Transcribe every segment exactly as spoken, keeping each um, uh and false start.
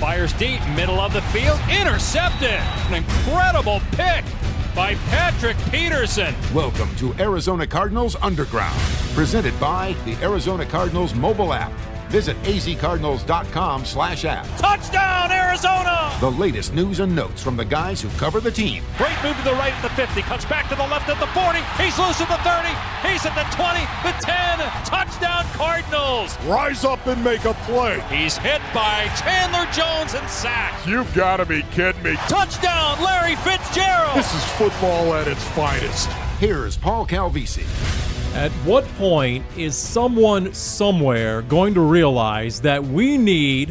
Fires deep, middle of the field, intercepted. An incredible pick by Patrick Peterson. Welcome to Arizona Cardinals Underground, presented by the Arizona Cardinals mobile app. Visit azcardinals.com slash app. Touchdown, Arizona! The latest news and notes from the guys who cover the team. Great move to the right at the fifty, cuts back to the left at the forty, he's loose at the thirty, he's at the twenty, the ten, touchdown Cardinals! Rise up and make a play. He's hit by Chandler Jones and sacked. You've got to be kidding me. Touchdown, Larry Fitzgerald! This is football at its finest. Here's Paul Calvisi. At what point is someone somewhere going to realize that we need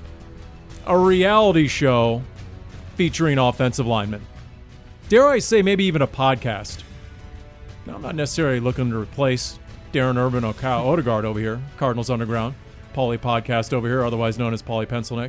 a reality show featuring offensive linemen? Dare I say maybe even a podcast? Now, I'm not necessarily looking to replace Darren Urban or Kyle Odegaard over here, Cardinals Underground, Paulie Podcast over here, otherwise known as Paulie Pencilneck.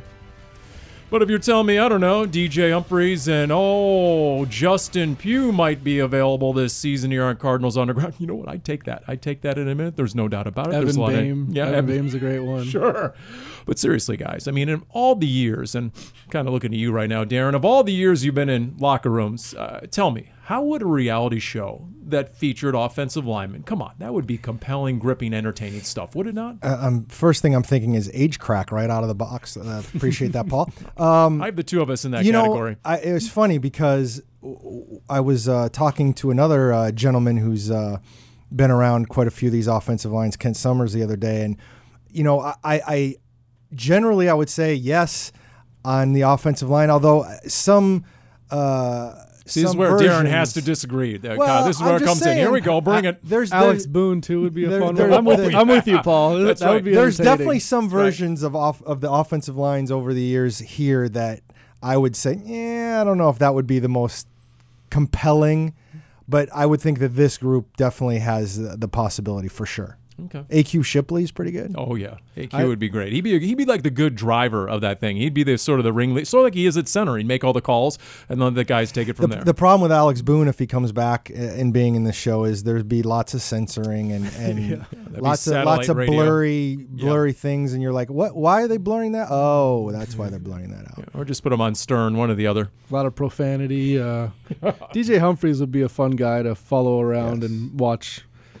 But if you're telling me, I don't know, D J Humphries and, oh, Justin Pugh might be available this season here on Cardinals Underground, you know what? I'd take that. I'd take that in a minute. There's no doubt about it. Evan There's a lot Boehm. of, yeah, Evan Boehm's a great one. Sure. But seriously, guys, I mean, in all the years, and I'm kind of looking at you right now, Darren, of all the years you've been in locker rooms, uh, tell me, how would a reality show that featured offensive linemen, come on, that would be compelling, gripping, entertaining stuff, would it not? Uh, um, first thing I'm thinking is age crack right out of the box. Uh, appreciate that, Paul. Um, I have the two of us in that you category. Know, I, it was funny because I was uh, talking to another uh, gentleman who's uh, been around quite a few of these offensive lines, Kent Summers, the other day. And, you know, I, I generally I would say yes on the offensive line, although some uh, – See, this is where versions. Darren has to disagree. Uh, well, God, this is where I'm it just comes saying, in. Here we go. Bring I, it. There's Alex there, Boone, too, would be a there, fun there, one. I'm with, there, you. I'm with you, Paul. That's that right. would be There's entertaining. definitely some versions right. of off of the offensive lines over the years here that I would say, yeah, I don't know if that would be the most compelling, but I would think that this group definitely has the, the possibility for sure. Okay. A Q Shipley's pretty good. Oh yeah, A Q I, would be great. He'd be he'd be like the good driver of that thing. He'd be the sort of the ringleader, sort of like he is at center. He'd make all the calls, and then the guys take it from the, there. The problem with Alex Boone, if he comes back and being in the show, is there'd be lots of censoring and, and yeah, lots of lots of radio. blurry blurry yeah. things, and you're like, what? Why are they blurring that? Oh, that's why they're blurring that out. Yeah, or just put them on Stern, one or the other. A lot of profanity. Uh, D J Humphries would be a fun guy to follow around yes. and watch.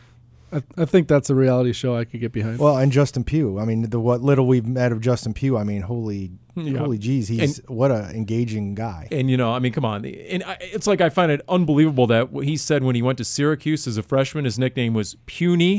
I, I think that's a reality show I could get behind. Well, and Justin Pugh. I mean, the what little we've met of Justin Pugh. I mean, holy, yeah. holy geez, he's and, what a engaging guy. And you know, I mean, come on, and I, it's like I find it unbelievable that what he said when he went to Syracuse as a freshman, his nickname was Puny.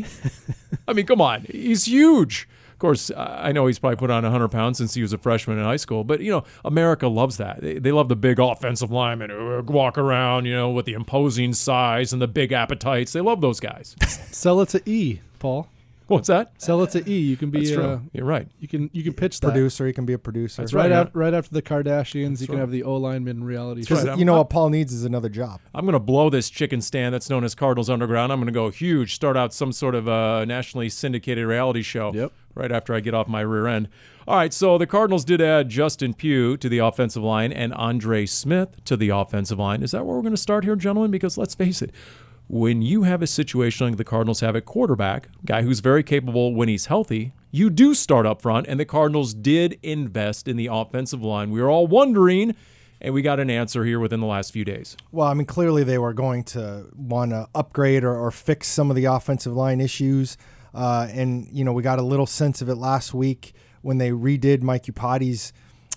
I mean, come on, he's huge. Of course, I know he's probably put on one hundred pounds since he was a freshman in high school, but, you know, America loves that. They, they love the big offensive linemen who walk around, you know, with the imposing size and the big appetites. They love those guys. Sell it to E, Paul. What's that? Sell it to E. You can be. That's true. Uh, You're right. You can you can pitch that. Producer. He can be a producer. That's right. right. After, right after the Kardashians, That's you can right. have the O lineman reality show. Because right. you know what Paul needs is another job. I'm going to blow this chicken stand that's known as Cardinals Underground. I'm going to go huge, start out some sort of uh, nationally syndicated reality show. Yep. Right after I get off my rear end. All right, so the Cardinals did add Justin Pugh to the offensive line and Andre Smith to the offensive line. Is that where we're going to start here, gentlemen? Because let's face it, when you have a situation like the Cardinals have at quarterback, a guy who's very capable when he's healthy, you do start up front, and the Cardinals did invest in the offensive line. We were all wondering, and we got an answer here within the last few days. Well, I mean, clearly they were going to want to upgrade or, or fix some of the offensive line issues. Uh, and, you know, we got a little sense of it last week when they redid Mike Iupati's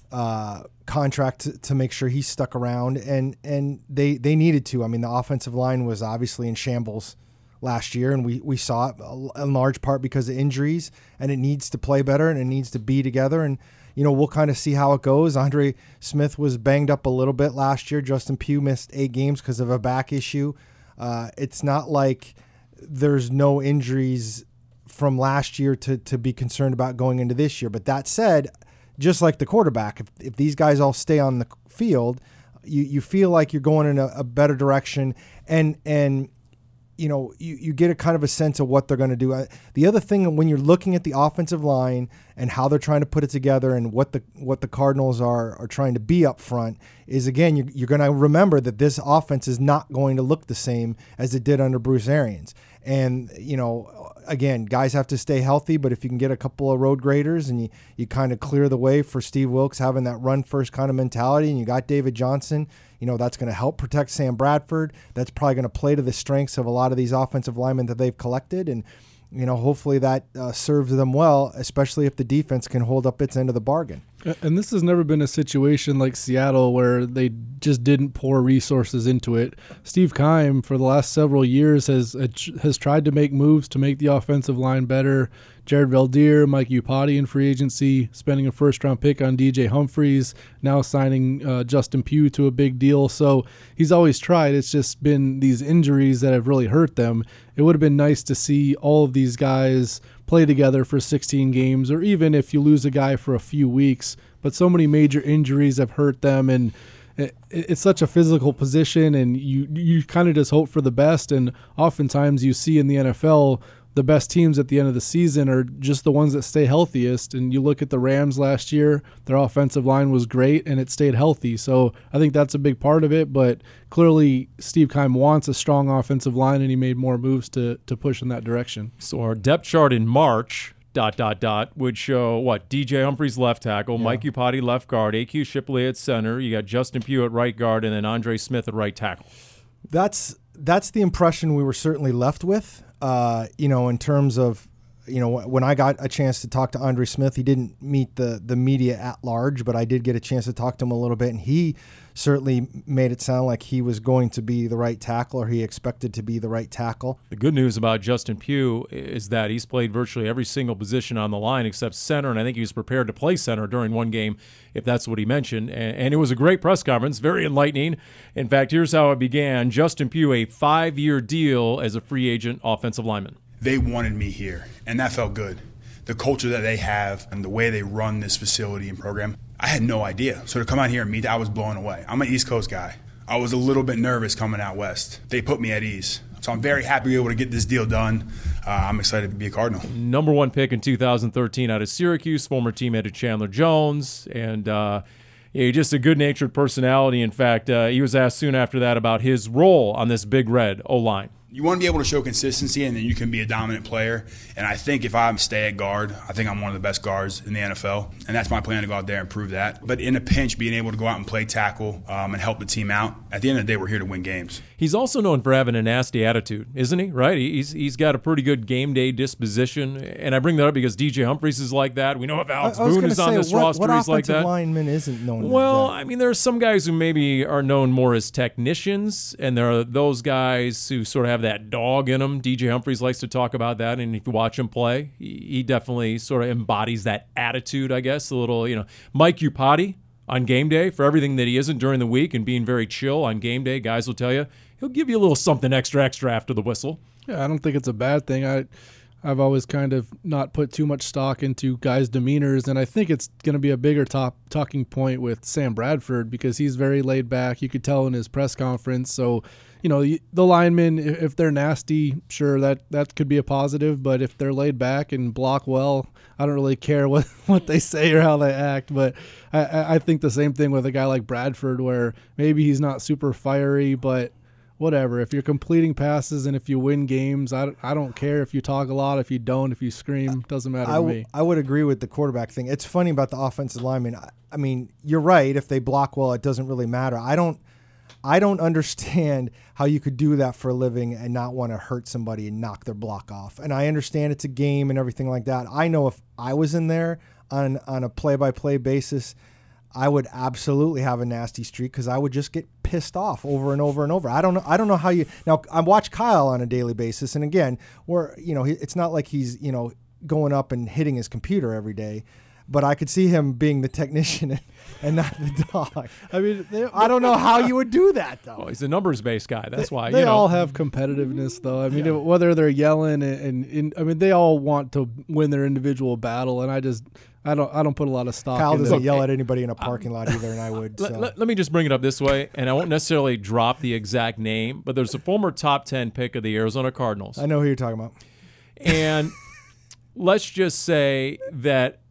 uh, contract to, to make sure he stuck around. And and they, they needed to. I mean, the offensive line was obviously in shambles last year, and we, we saw it in large part because of injuries, and it needs to play better, and it needs to be together. And, you know, we'll kind of see how it goes. Andre Smith was banged up a little bit last year. Justin Pugh missed eight games because of a back issue. Uh, it's not like there's no injuries from last year to to be concerned about going into this year. But that said, just like the quarterback, if, if these guys all stay on the field, you, you feel like you're going in a, a better direction, and and you know you, you get a kind of a sense of what they're going to do. Uh, the other thing, when you're looking at the offensive line and how they're trying to put it together and what the what the Cardinals are are trying to be up front is, again, you're, you're going to remember that this offense is not going to look the same as it did under Bruce Arians. And, you know, again, guys have to stay healthy, but if you can get a couple of road graders and you, you kind of clear the way for Steve Wilks having that run first kind of mentality, and you got David Johnson, you know, that's going to help protect Sam Bradford. That's probably going to play to the strengths of a lot of these offensive linemen that they've collected. And, you know, hopefully that uh, serves them well, especially if the defense can hold up its end of the bargain. And this has never been a situation like Seattle where they just didn't pour resources into it. Steve Keim, for the last several years, has has tried to make moves to make the offensive line better. Jared Veldheer, Mike Iupati in free agency, spending a first-round pick on D J Humphries, now signing uh, Justin Pugh to a big deal. So he's always tried. It's just been these injuries that have really hurt them. It would have been nice to see all of these guys play together for sixteen games, or even if you lose a guy for a few weeks. But so many major injuries have hurt them, and it, it's such a physical position, and you you kind of just hope for the best. And oftentimes you see in the N F L, the best teams at the end of the season are just the ones that stay healthiest. And you look at the Rams last year, their offensive line was great and it stayed healthy. So I think that's a big part of it. But clearly Steve Keim wants a strong offensive line, and he made more moves to to push in that direction. So our depth chart in March, dot, dot, dot, would show, what, D J Humphries left tackle, yeah. Mike Iupati left guard, A Q Shipley at center, you got Justin Pugh at right guard, and then Andre Smith at right tackle. That's that's the impression we were certainly left with. Uh, you know, in terms of, you know, when I got a chance to talk to Andre Smith, he didn't meet the the media at large, but I did get a chance to talk to him a little bit, and he certainly made it sound like he was going to be the right tackle, or he expected to be the right tackle. The good news about Justin Pugh is that he's played virtually every single position on the line except center, and I think he was prepared to play center during one game, if that's what he mentioned. And it was a great press conference, very enlightening. In fact, here's how it began. Justin Pugh, a five-year deal as a free agent offensive lineman. They wanted me here, and that felt good. The culture that they have and the way they run this facility and program, I had no idea. So to come out here and meet, I was blown away. I'm an East Coast guy. I was a little bit nervous coming out West. They put me at ease. So I'm very happy to be able to get this deal done. Uh, I'm excited to be a Cardinal. Number one pick in two thousand thirteen out of Syracuse, former teammate of Chandler Jones, and uh, yeah, just a good-natured personality. In fact, uh, he was asked soon after that about his role on this Big Red O-line. You want to be able to show consistency, and then you can be a dominant player. And I think if I stay at guard, I think I'm one of the best guards in the N F L. And that's my plan, to go out there and prove that. But in a pinch, being able to go out and play tackle um, and help the team out, at the end of the day, we're here to win games. He's also known for having a nasty attitude, isn't he? Right? He's He's got a pretty good game day disposition. And I bring that up because D J Humphries is like that. We know if Alex Boone is on this what, roster, what he's like that. What offensive lineman isn't known Well, as that? I mean, there are some guys who maybe are known more as technicians, and there are those guys who sort of have that dog in them. D J Humphries likes to talk about that, and if you watch him play, he, he definitely sort of embodies that attitude, I guess, a little, you know. Mike Iupati on game day, for everything that he isn't during the week and being very chill on game day, guys will tell you, he'll give you a little something extra extra after the whistle. Yeah, I don't think it's a bad thing. I, I've always kind of not put too much stock into guys' demeanors, and I think it's going to be a bigger top talking point with Sam Bradford because he's very laid back. You could tell in his press conference. So, you know, the linemen, if they're nasty, sure, that, that could be a positive. But if they're laid back and block well, I don't really care what, what they say or how they act. But I, I think the same thing with a guy like Bradford, where maybe he's not super fiery, but whatever. If you're completing passes and if you win games, I, I don't care if you talk a lot, if you don't, if you scream, doesn't matter I, to w- me. I would agree with the quarterback thing. It's funny about the offensive linemen. I, I mean, you're right. If they block well, it doesn't really matter. I don't I don't understand how you could do that for a living and not want to hurt somebody and knock their block off. And I understand it's a game and everything like that. I know if I was in there on on a play-by-play basis, I would absolutely have a nasty streak because I would just get pissed off over and over and over. I don't know. I don't know how you now. I watch Kyle on a daily basis, and again, we're you know, it's not like he's you know going up and hitting his computer every day, but I could see him being the technician and not the dog. I mean, they, I don't know how you would do that though. Well, he's a numbers-based guy. That's they, why they you know. all have competitiveness, though. I mean, Yeah. whether they're yelling and, and, and I mean, they all want to win their individual battle, and I just. I don't. I don't put a lot of stock. Kyle in doesn't it. yell at anybody in a parking lot either, and I would. Let, So. let, let me just bring it up this way, and I won't necessarily drop the exact name, but there's a former top ten pick of the Arizona Cardinals. I know who you're talking about. And let's just say that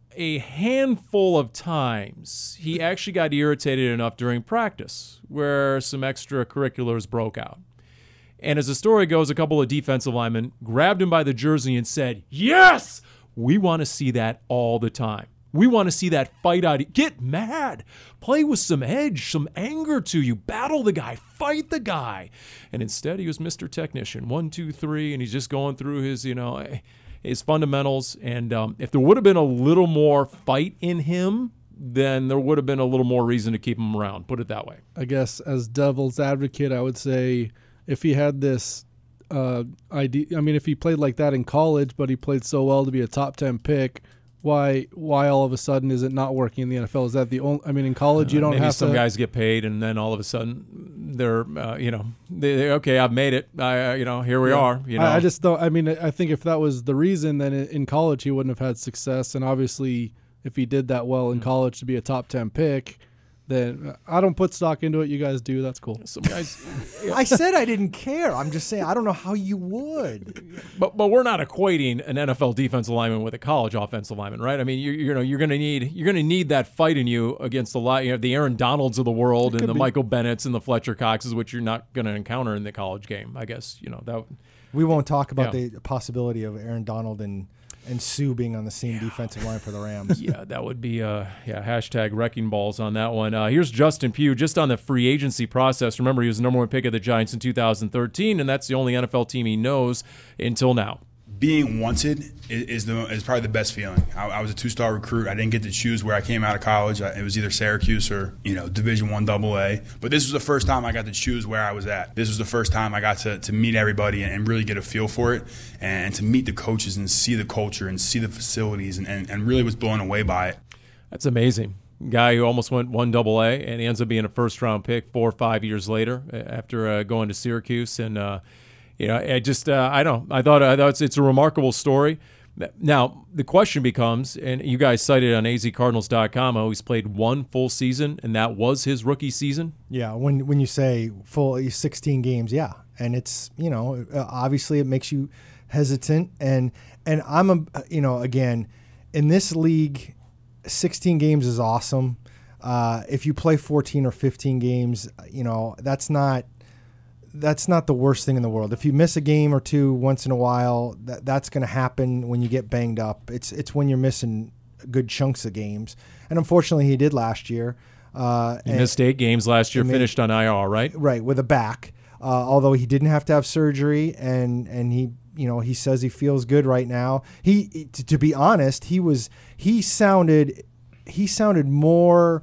a handful of times, he actually got irritated enough during practice where some extracurriculars broke out. And as the story goes, a couple of defensive linemen grabbed him by the jersey and said, yes, we want to see that all the time. We want to see that fight out. Get mad. Play with some edge, some anger to you. Battle the guy. Fight the guy. And instead, he was Mister Technician. One, two, three, and he's just going through his, you know, his fundamentals. And um, if there would have been a little more fight in him, then there would have been a little more reason to keep him around. Put it that way. I guess as devil's advocate, I would say if he had this uh, idea, I mean, if he played like that in college, but he played so well to be a top ten pick, Why? Why all of a sudden is it not working in the N F L? Is that the only? I mean, in college you don't Maybe have some to. guys get paid, and then all of a sudden they're, uh, you know, they, they, okay, I've made it. I, uh, you know, here we Yeah. are. You know, I, I just don't. I mean, I think if that was the reason, then in college he wouldn't have had success. And obviously, if he did that well in college to be a top ten pick, then I don't put stock into it. You guys do. That's cool. Some guys, I said I didn't care. I'm just saying I don't know how you would. but but we're not equating an N F L defensive lineman with a college offensive lineman, right? I mean, you you know, you're going to need you're going to need that fight in you against the lot, you know, the Aaron Donalds of the world and the be. Michael Bennett's and the Fletcher Coxes, which you're not going to encounter in the college game. I guess you know that. We won't talk about Yeah. the possibility of Aaron Donald and and Sue being on the same defensive line for the Rams. Yeah, that would be uh, yeah hashtag wrecking balls on that one. Uh, here's Justin Pugh just on the free agency process. Remember, he was the number one pick of the Giants in two thousand thirteen, and that's the only N F L team he knows until now. Being wanted is, is the is probably the best feeling. I, I was a two-star recruit. I didn't get to choose where I came out of college. I, it was either Syracuse or you know Division One Double A. But this was the first time I got to choose where I was at. This was the first time I got to, to meet everybody and, and really get a feel for it, and, and to meet the coaches and see the culture and see the facilities, and, and, and really was blown away by it. That's amazing. Guy who almost went one double A and he ends up being a first-round pick four or five years later after uh, going to Syracuse and. Uh, You know, I just, uh, I don't, I thought, I thought it's, it's a remarkable story. Now, the question becomes, and you guys cited on A Z Cardinals dot com, how he's played one full season, and that was his rookie season. Yeah, when when you say full sixteen games, yeah. And it's, you know, obviously it makes you hesitant. And, and I'm, a, you know, again, in this league, sixteen games is awesome. Uh, if you play fourteen or fifteen games, you know, that's not, that's not the worst thing in the world. If you miss a game or two once in a while, that that's going to happen when you get banged up. It's it's when you're missing good chunks of games, and unfortunately, he did last year. Uh, He and, missed eight games last year, and they- finished on I R, right? right, with a back. Uh, although he didn't have to have surgery, and and he you know he says he feels good right now. He to, to be honest, he was he sounded he sounded more.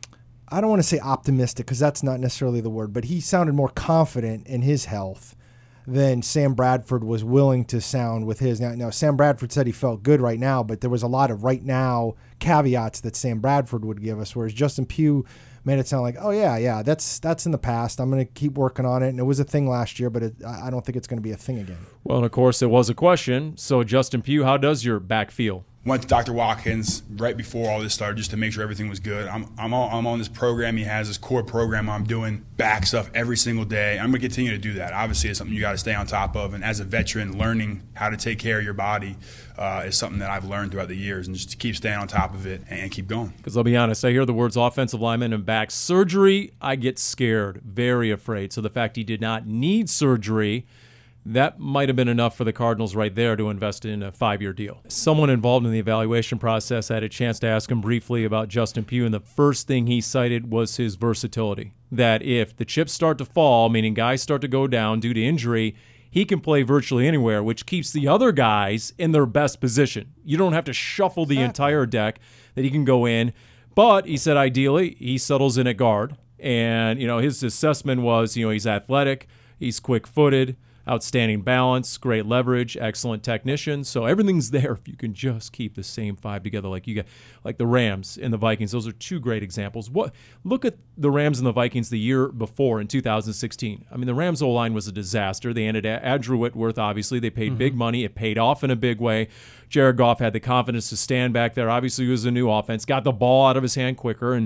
I don't want to say optimistic because that's not necessarily the word, but he sounded more confident in his health than Sam Bradford was willing to sound with his. Now, now, Sam Bradford said he felt good right now, but there was a lot of right now caveats that Sam Bradford would give us, whereas Justin Pugh made it sound like, oh, yeah, yeah, that's that's in the past. I'm going to keep working on it. And it was a thing last year, but it, I don't think it's going to be a thing again. Well, and of course, it was a question. So, Justin Pugh, how does your back feel? Went to Doctor Watkins right before all this started just to make sure everything was good. I'm I'm on, I'm on this program he has, this core program I'm doing back stuff every single day. I'm going to continue to do that. Obviously, it's something you got to stay on top of. And as a veteran, learning how to take care of your body uh, is something that I've learned throughout the years, and just to keep staying on top of it and keep going. Because I'll be honest, I hear the words offensive lineman and back surgery, I get scared, very afraid. So the fact he did not need surgery, that might have been enough for the Cardinals right there to invest in a five-year deal. Someone involved in the evaluation process had a chance to ask him briefly about Justin Pugh, and the first thing he cited was his versatility. That if the chips start to fall, meaning guys start to go down due to injury, he can play virtually anywhere, which keeps the other guys in their best position. You don't have to shuffle the entire deck, that he can go in. But he said ideally he settles in at guard. And, you know, his assessment was, you know, he's athletic, he's quick-footed, outstanding balance, great leverage, excellent technician. So everything's there if you can just keep the same five together like you got, like the Rams and the Vikings. Those are two great examples. What look at the Rams and the Vikings the year before in two thousand sixteen. I mean, the Rams O-line was a disaster. They ended Andrew Whitworth, obviously. They paid mm-hmm. big money. It paid off in a big way. Jared Goff had the confidence to stand back there. Obviously, it was a new offense. Got the ball out of his hand quicker, and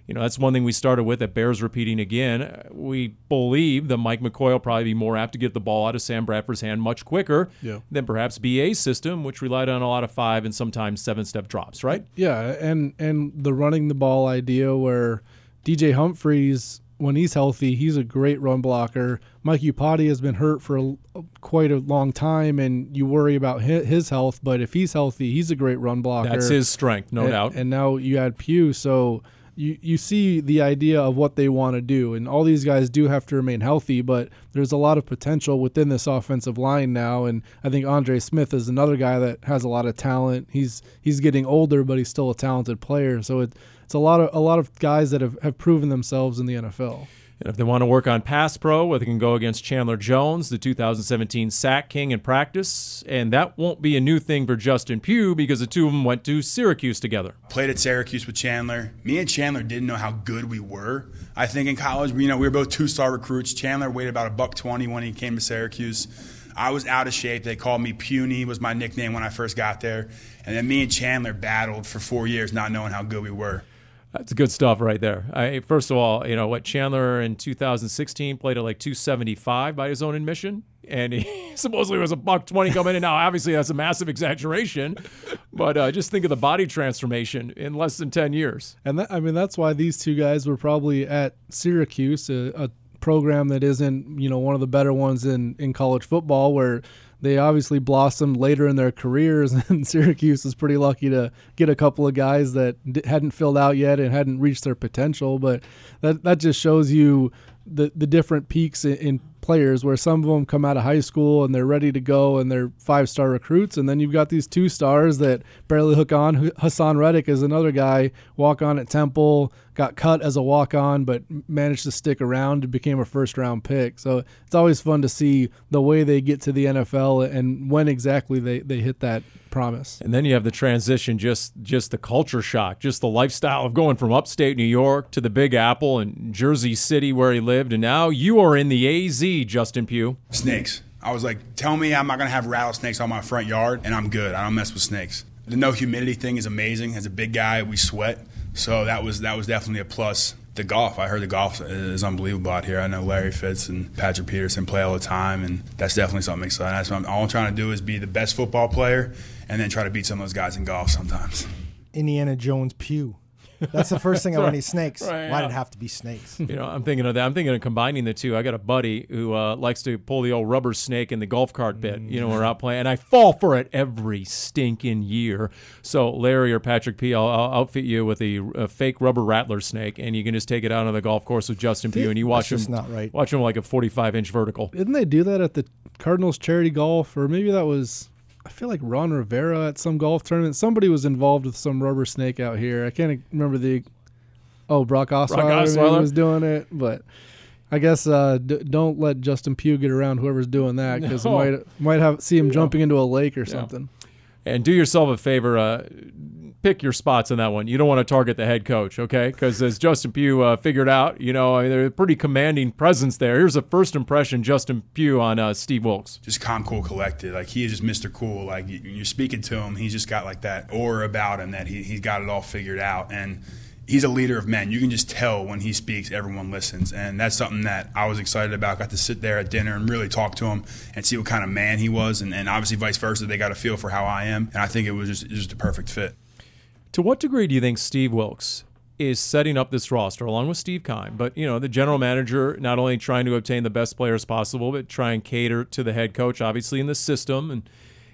You know, that's one thing we started with that bears repeating again. We believe that Mike McCoy will probably be more apt to get the ball out of Sam Bradford's hand much quicker yeah. than perhaps B A's system, which relied on a lot of five and sometimes seven-step drops, right? Yeah, and, and the running the ball idea where D J Humphries, when he's healthy, he's a great run blocker. Mike Iupati has been hurt for a, quite a long time, and you worry about his, his health, but if he's healthy, he's a great run blocker. That's his strength, no and, doubt. And now you add Pugh, so you, you see the idea of what they want to do, and all these guys do have to remain healthy, but there's a lot of potential within this offensive line now, and I think Andre Smith is another guy that has a lot of talent. He's he's getting older, but he's still a talented player, so it, it's a lot of a lot of guys that have, have proven themselves in the N F L. And if they want to work on pass pro, well, they can go against Chandler Jones, the two thousand seventeen sack king in practice. And that won't be a new thing for Justin Pugh because the two of them went to Syracuse together. Played at Syracuse with Chandler. Me and Chandler didn't know how good we were. I think in college, you know, we were both two-star recruits. Chandler weighed about a buck twenty when he came to Syracuse. I was out of shape. They called me Puny, was my nickname when I first got there. And then me and Chandler battled for four years not knowing how good we were. That's good stuff right there. I, first of all, you know what, Chandler in two thousand sixteen played at like two seventy-five by his own admission, and he supposedly was a buck twenty coming in. Now, obviously, that's a massive exaggeration, but uh, just think of the body transformation in less than ten years. And that, I mean, that's why these two guys were probably at Syracuse, a, a program that isn't, you know, one of the better ones in, in college football, where they obviously blossomed later in their careers, and Syracuse is pretty lucky to get a couple of guys that hadn't filled out yet and hadn't reached their potential. But that that just shows you the, the different peaks in, in players, where some of them come out of high school and they're ready to go and they're five-star recruits, and then you've got these two stars that barely hook on. Hassan Reddick is another guy, walk on at Temple, got cut as a walk-on, but managed to stick around and became a first-round pick. So it's always fun to see the way they get to the N F L and when exactly they, they hit that promise. And then you have the transition, just just the culture shock, just the lifestyle of going from upstate New York to the Big Apple and Jersey City where he lived, and now you are in the A Z, Justin Pugh. Snakes. I was like, tell me I'm not going to have rattlesnakes on my front yard, and I'm good. I don't mess with snakes. The no humidity thing is amazing. As a big guy, we sweat. So that was that was definitely a plus. The golf, I heard the golf is unbelievable out here. I know Larry Fitz and Patrick Peterson play all the time, and that's definitely something exciting. That's what I'm, all I'm trying to do is be the best football player and then try to beat some of those guys in golf sometimes. Indiana Jones Pugh. That's the first thing I want to snakes. Right, Why yeah. did it have to be snakes? You know, I'm thinking of that. I'm thinking of combining the two. I got a buddy who uh, likes to pull the old rubber snake in the golf cart pit. You know, we're out playing, and I fall for it every stinking year. So Larry or Patrick P, I'll, I'll outfit you with a, a fake rubber rattler snake, and you can just take it out on the golf course with Justin Pugh, and you watch That's him. just not right. Watch him like a forty-five inch vertical. Didn't they do that at the Cardinals charity golf, or maybe that was, I feel like Ron Rivera at some golf tournament. Somebody was involved with some rubber snake out here. I can't remember the. Oh, Brock Osweiler, Brock Osweiler. maybe was doing it, but I guess uh, d- don't let Justin Pugh get around whoever's doing that, because No. might might have see him jumping into a lake or something. And do yourself a favor, uh, pick your spots in that one. You don't want to target the head coach, okay? Because as Justin Pugh uh, figured out, you know, I mean, they're a pretty commanding presence there. Here's a first impression, Justin Pugh on uh, Steve Wilks. Just calm, cool, collected. Like, he is just Mister Cool. Like, you- you're speaking to him, he's just got like that aura about him that he, he's got it all figured out. And he's a leader of men. You can just tell when he speaks, everyone listens. And that's something that I was excited about. Got to sit there at dinner and really talk to him and see what kind of man he was. And, and obviously vice versa, they got a feel for how I am. And I think it was just, just a perfect fit. To what degree do you think Steve Wilks is setting up this roster, along with Steve Keim, but, you know, the general manager not only trying to obtain the best players possible, but try and cater to the head coach, obviously, in the system? And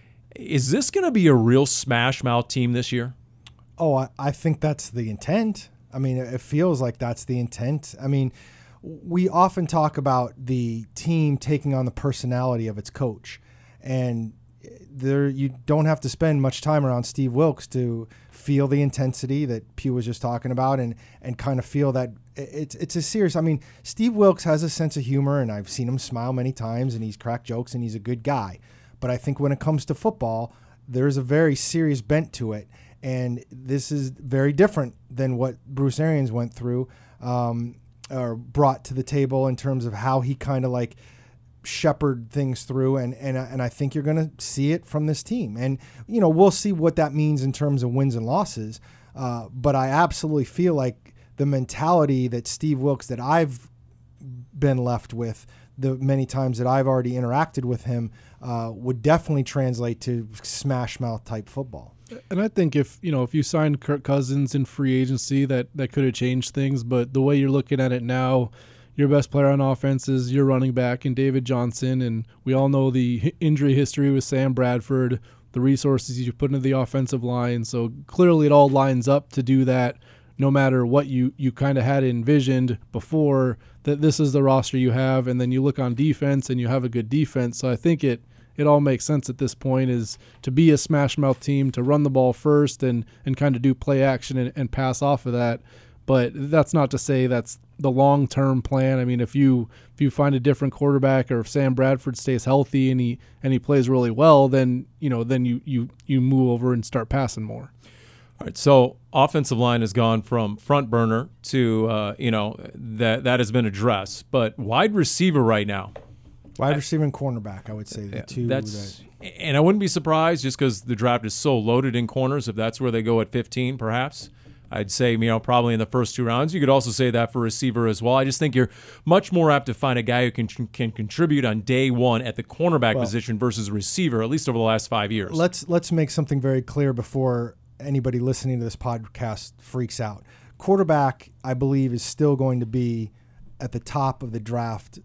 is this going to be a real smash-mouth team this year? Oh, I, I think that's the intent. I mean, it feels like that's the intent. I mean, we often talk about the team taking on the personality of its coach. And there, you don't have to spend much time around Steve Wilks to feel the intensity that Pugh was just talking about, and, and kind of feel that it's it's a serious. I mean, Steve Wilks has a sense of humor, and I've seen him smile many times, and he's cracked jokes, and he's a good guy. But I think when it comes to football, there's a very serious bent to it. And this is very different than what Bruce Arians went through um, or brought to the table in terms of how he kind of like shepherded things through. And, and, and I think you're going to see it from this team. And, you know, we'll see what that means in terms of wins and losses. Uh, but I absolutely feel like the mentality that Steve Wilks, that I've been left with the many times that I've already interacted with him, uh, would definitely translate to smash mouth type football. And I think if you know if you signed Kirk Cousins in free agency, that that could have changed things. But the way you're looking at it now, your best player on offense is your running back and David Johnson, and we all know the injury history with Sam Bradford, the resources you put into the offensive line. So clearly it all lines up to do that, no matter what you, you kind of had envisioned before, that this is the roster you have. And then you look on defense and you have a good defense. So I think it, it all makes sense at this point, is to be a smash mouth team, to run the ball first and, and kind of do play action and, and pass off of that. But that's not to say that's the long-term plan. I mean, if you if you find a different quarterback, or if Sam Bradford stays healthy and he and he plays really well, then you know then you you you move over and start passing more. All right, so offensive line has gone from front burner to uh, you know that that has been addressed, but wide receiver right now. Wide receiver and cornerback, I would say the yeah, two. That's that, and I wouldn't be surprised, just because the draft is so loaded in corners, if that's where they go at fifteen, perhaps. I'd say, you know, probably in the first two rounds. You could also say that for receiver as well. I just think you're much more apt to find a guy who can can contribute on day one at the cornerback well, position versus receiver, at least over the last five years. Let's let's make something very clear before anybody listening to this podcast freaks out. Quarterback, I believe, is still going to be at the top of the draft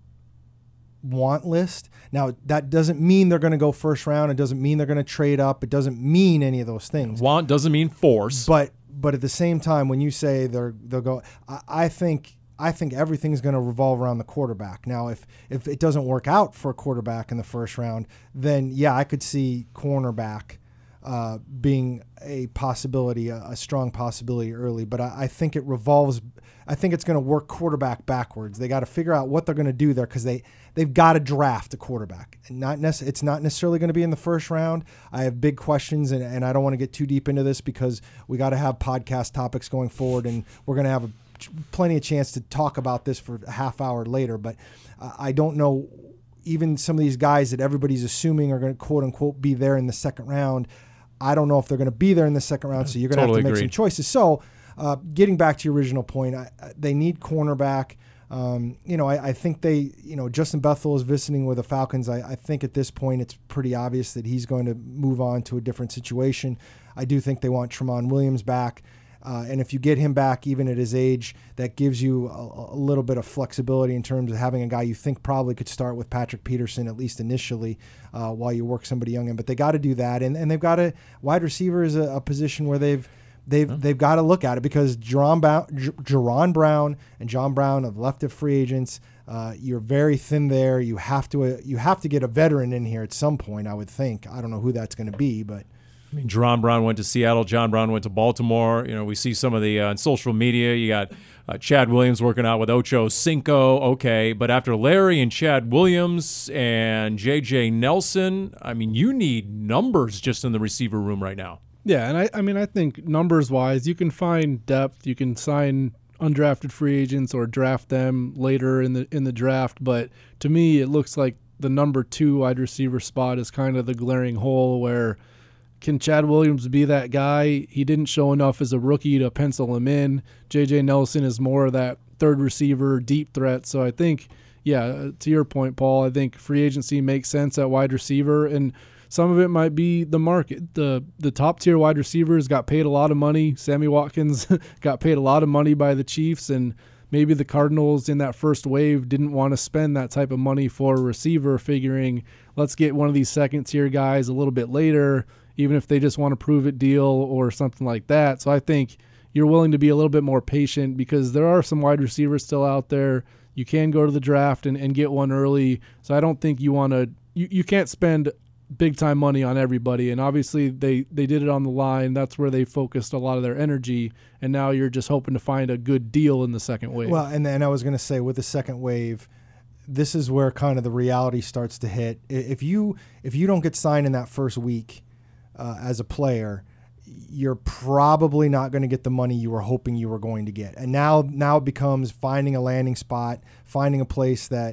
want list. Now, that doesn't mean they're going to go first round. It doesn't mean they're going to trade up. It doesn't mean any of those things. Want doesn't mean force. But But at the same time, when you say they're they'll go, I, I think I think everything's going to revolve around the quarterback. Now, if if it doesn't work out for a quarterback in the first round, then yeah, I could see cornerback uh, being a possibility, a, a strong possibility early. But I, I think it revolves. I think it's going to work quarterback backwards. They got to figure out what they're going to do there, because they they've got to draft a quarterback. And not nece- it's not necessarily going to be in the first round. I have big questions, and, and I don't want to get too deep into this, because we got to have podcast topics going forward, and we're going to have a, plenty of chance to talk about this for a half hour later. But uh, I don't know, even some of these guys that everybody's assuming are going to quote unquote be there in the second round, I don't know if they're going to be there in the second round. So you're going to totally have to make agreed. some choices. So uh, getting back to your original point, I, I, they need cornerback. Um, you know, I, I think they, you know, Justin Bethel is visiting with the Falcons. I, I think at this point it's pretty obvious that he's going to move on to a different situation. I do think they want Tramon Williams back. Uh, and if you get him back, even at his age, that gives you a, a little bit of flexibility in terms of having a guy you think probably could start with Patrick Peterson, at least initially, uh, while you work somebody young in. But they got to do that. And and they've got a wide receiver is a, a position where they've they've mm-hmm. they've got to look at it, because Jerron Brown, Jerron Brown and John Brown have left of free agents. Uh, you're very thin there. You have to uh, you have to get a veteran in here at some point, I would think. I don't know who that's going to be, but. I mean, Jerron Brown went to Seattle. John Brown went to Baltimore. You know, we see some of the uh, on social media. You got uh, Chad Williams working out with Ocho Cinco. Okay, but after Larry and Chad Williams and J J Nelson, I mean, you need numbers just in the receiver room right now. Yeah, and I, I mean, I think numbers-wise, you can find depth. You can sign undrafted free agents or draft them later in the in the draft. But to me, it looks like the number two wide receiver spot is kind of the glaring hole where. Can Chad Williams be that guy? He didn't show enough as a rookie to pencil him in. J J Nelson is more of that third receiver, deep threat. So I think, yeah, to your point, Paul, I think free agency makes sense at wide receiver, and some of it might be the market. The the top tier wide receivers got paid a lot of money. Sammy Watkins got paid a lot of money by the Chiefs, and maybe the Cardinals in that first wave didn't want to spend that type of money for a receiver, figuring let's get one of these second tier guys a little bit later, even if they just want to prove it deal or something like that. So I think you're willing to be a little bit more patient, because there are some wide receivers still out there. You can go to the draft and, and get one early. So I don't think you want to you, – you can't spend big-time money on everybody. And obviously they, they did it on the line. That's where they focused a lot of their energy. And now you're just hoping to find a good deal in the second wave. Well, and then I was going to say with the second wave – this is where kind of the reality starts to hit. If you if you don't get signed in that first week – Uh, as a player, you're probably not going to get the money you were hoping you were going to get. And now now it becomes finding a landing spot, finding a place that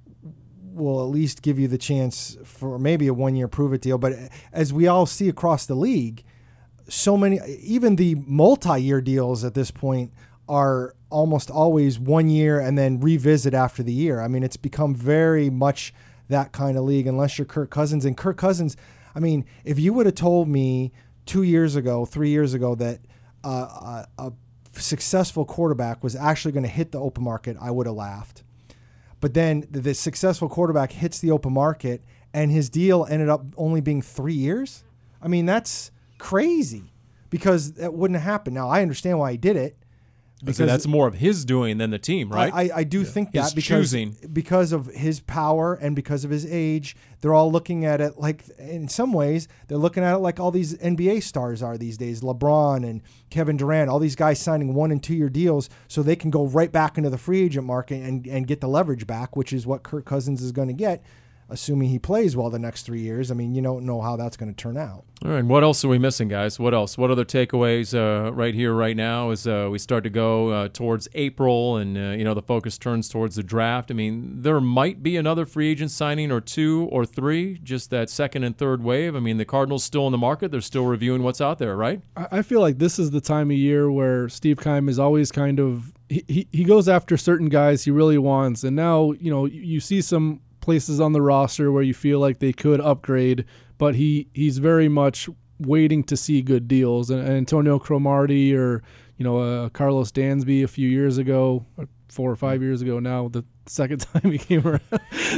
will at least give you the chance for maybe a one-year prove-it deal. But as we all see across the league, so many, even the multi-year deals at this point are almost always one year and then revisit after the year. I mean, it's become very much that kind of league unless you're Kirk Cousins. And Kirk Cousins, I mean, if you would have told me two years ago, three years ago that uh, a, a successful quarterback was actually going to hit the open market, I would have laughed. But then the, the successful quarterback hits the open market and his deal ended up only being three years. I mean, that's crazy because that wouldn't have happened. Now, I understand why he did it. Because so that's more of his doing than the team, right? I, I, I do yeah. think that his because, choosing. because of his power and because of his age, they're all looking at it like, in some ways, they're looking at it like all these N B A stars are these days, LeBron and Kevin Durant, all these guys signing one and two year deals so they can go right back into the free agent market and, and get the leverage back, which is what Kirk Cousins is going to get, assuming he plays well the next three years. I mean, you don't know how that's going to turn out. All right, what else are we missing, guys? What else? What other takeaways uh, right here, right now, as uh, we start to go uh, towards April and, uh, you know, the focus turns towards the draft? I mean, there might be another free agent signing or two or three, just that second and third wave. I mean, the Cardinals still in the market. They're still reviewing what's out there, right? I feel like this is the time of year where Steve Keim is always kind of he, – he, he goes after certain guys he really wants. And now, you know, you see some – places on the roster where you feel like they could upgrade, but he he's very much waiting to see good deals. And, and Antonio Cromartie or you know uh, Carlos Dansby a few years ago, four or five years ago now, the second time he came around.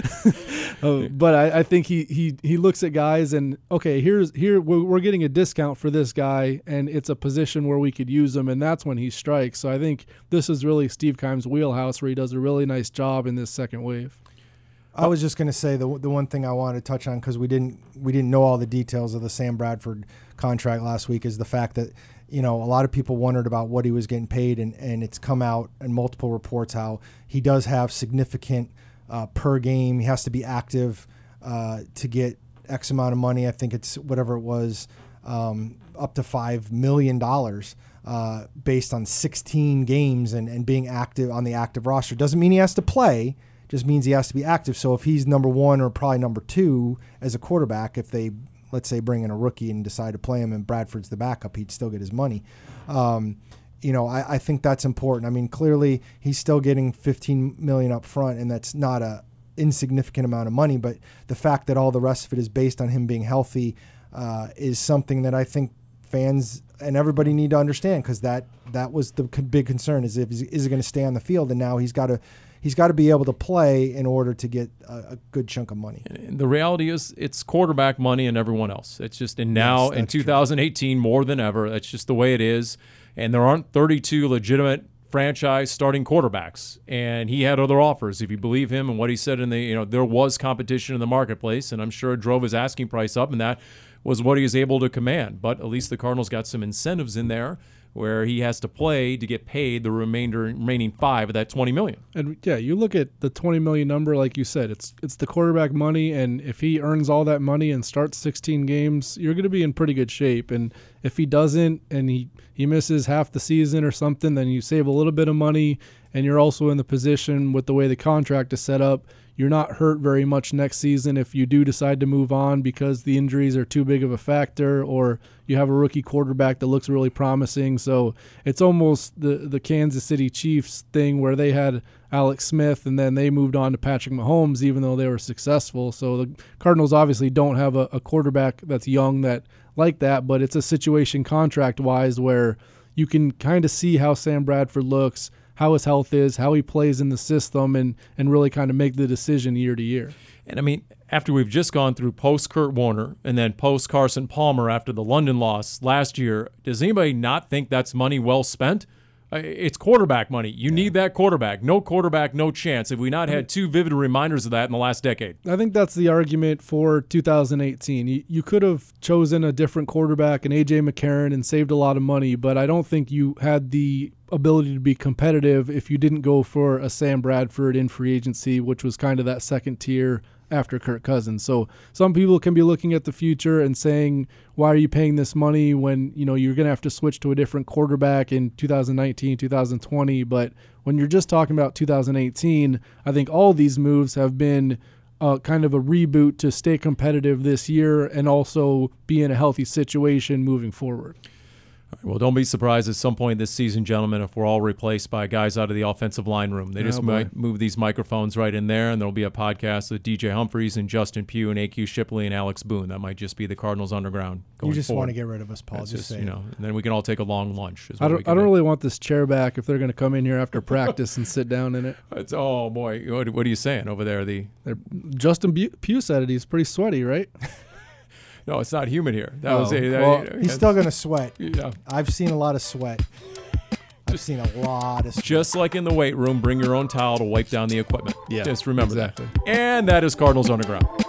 uh, but I, I think he he he looks at guys and okay, here's here we're, we're getting a discount for this guy, and it's a position where we could use him, and that's when he strikes. So I think this is really Steve Keim's wheelhouse, where he does a really nice job in this second wave. I was just going to say the the one thing I wanted to touch on because we didn't we didn't know all the details of the Sam Bradford contract last week is the fact that you know a lot of people wondered about what he was getting paid and, and it's come out in multiple reports how he does have significant uh, per game. He has to be active uh, to get X amount of money. I think it's whatever it was um, up to five million dollars uh, based on sixteen games and, and being active on the active roster. Doesn't mean he has to play. Just means he has to be active. So if he's number one or probably number two as a quarterback, if they, let's say, bring in a rookie and decide to play him and Bradford's the backup, he'd still get his money. Um, you know, I, I think that's important. I mean, clearly he's still getting fifteen million dollars up front, and that's not a insignificant amount of money. But the fact that all the rest of it is based on him being healthy uh, is something that I think fans and everybody need to understand because that, that was the big concern is if is he going to stay on the field, and now he's got to He's got to be able to play in order to get a, a good chunk of money. And the reality is it's quarterback money and everyone else. It's just, and now yes, in two thousand eighteen, true. More than ever, that's just the way it is. And there aren't thirty-two legitimate franchise starting quarterbacks. And he had other offers. If you believe him and what he said in the, you know, there was competition in the marketplace, and I'm sure it drove his asking price up, and that was what he was able to command. But at least the Cardinals got some incentives in there where he has to play to get paid the remainder remaining five of that twenty million dollars. And yeah, you look at the twenty million dollars number, like you said, it's it's the quarterback money, and if he earns all that money and starts sixteen games, you're going to be in pretty good shape. And if he doesn't and he, he misses half the season or something, then you save a little bit of money, and you're also in the position with the way the contract is set up, you're not hurt very much next season if you do decide to move on because the injuries are too big of a factor, or you have a rookie quarterback that looks really promising. So it's almost the, the Kansas City Chiefs thing where they had Alex Smith and then they moved on to Patrick Mahomes even though they were successful. So the Cardinals obviously don't have a, a quarterback that's young that like that, but it's a situation contract-wise where you can kind of see how Sam Bradford looks, how his health is, how he plays in the system, and and really kind of make the decision year to year. And, I mean, after we've just gone through post-Kurt Warner and then post-Carson Palmer after the London loss last year, does anybody not think that's money well spent? It's quarterback money. You yeah. need that quarterback. No quarterback, no chance. Have we not had two vivid reminders of that in the last decade? I think that's the argument for two thousand eighteen. You, you could have chosen a different quarterback, an A J McCarron, and saved a lot of money, but I don't think you had the ability to be competitive if you didn't go for a Sam Bradford in free agency, which was kind of that second tier after Kirk Cousins. So some people can be looking at the future and saying, why are you paying this money when, you know, you're going to have to switch to a different quarterback in two thousand nineteen, two thousand twenty. But when you're just talking about two thousand eighteen, I think all these moves have been uh, kind of a reboot to stay competitive this year and also be in a healthy situation moving forward. Well, don't be surprised at some point this season, gentlemen, if we're all replaced by guys out of the offensive line room. They Oh, just boy. might move these microphones right in there, and there'll be a podcast with D J Humphreys and Justin Pugh and A Q Shipley and Alex Boone. That might just be the Cardinals Underground going You just forward. want to get rid of us, Paul. That's just just, say you know, and then we can all take a long lunch. Is I what we don't. can I don't do. really want this chair back if they're going to come in here after practice and sit down in it. It's, oh, boy. What, what are you saying over there? The They're, Justin Bu- Pugh said it. He's pretty sweaty, right? No, it's not humid here. That Oh, was a, that, well, you know, He's still going to sweat. yeah. I've seen a lot of sweat. I've seen a lot of sweat. Just like in the weight room, bring your own towel to wipe down the equipment. Yeah, Just remember exactly. that. And that is Cardinals Underground.